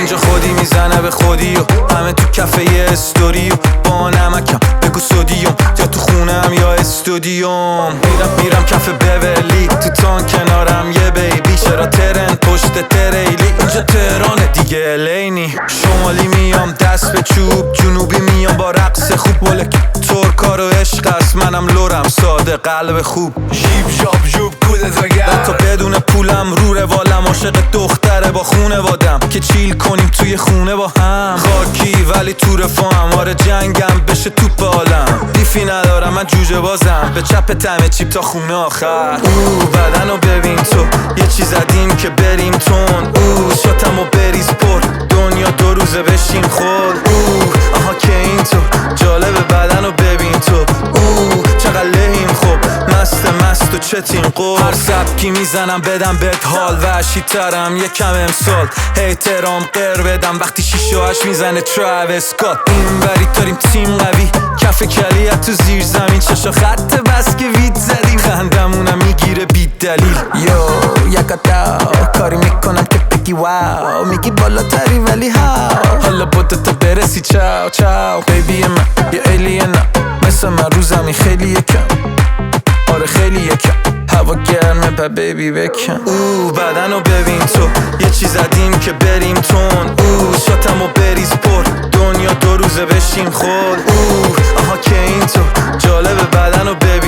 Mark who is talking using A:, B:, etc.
A: اینجا خودی میزنه به خودی و همه تو کفه یه استوری و با نمکم بگو سودیوم یا تو خونم یا استودیوم. میرم کف بولی تو تان کنارم یه بیبی، چرا ترن پشت تریلی اینجا تهرانه دیگه الینی. شمالی میام دست به چوب، جنوبی میام با رقص خوب، ولک ترکا رو عشق است منم لورم ساده قلب خوب.
B: شیب شاب جوب کودت وگر
A: تا بدون پولم رو روالم، عاشق دختره با خونوادم که چیل کنیم توی خونه با هم. خاکی ولی تو رفاهم، آره جنگم بشه توپ عالم. بیفی ندارم من جوجه بازم، به چپ تمه چیپ تا خونه آخر. بدن رو ببین تو یه چیز زدیم که بریم تون. شاتم و بریز پر دنیا دو روزه بشیم خود. آها که این تو جالب بدن رو ببین تو. چقدر لهیم خوب مست و چتین قول. هر سبکی میزنم بدم بهت حال، وحشی ترم یکم امسال. احترام قر بدم وقتی 6 و 8 میزنه تراویس اسکات. این بری داریم تیم قوی، کف کلیت تو زیر زمین، چشا خط بس که وید زدیم. خندمونم میگیره بی دلیل. یکتا کاری میکنم که بگی واو، میگی بالاتری ولی هاو. حالا بوده تا برسی چاو چاو. بیبی من یه ایلینم، مثل من رو زمین خیلی یکم، آره خیلی یکم. هوا گرمه با بیبی بکن. بدن رو ببین تو یه چیز زدیم که بریم تون. شاتم و بریز پر دنیا دو روزه بشیم خود. آها که این تو جالب بدن رو ببین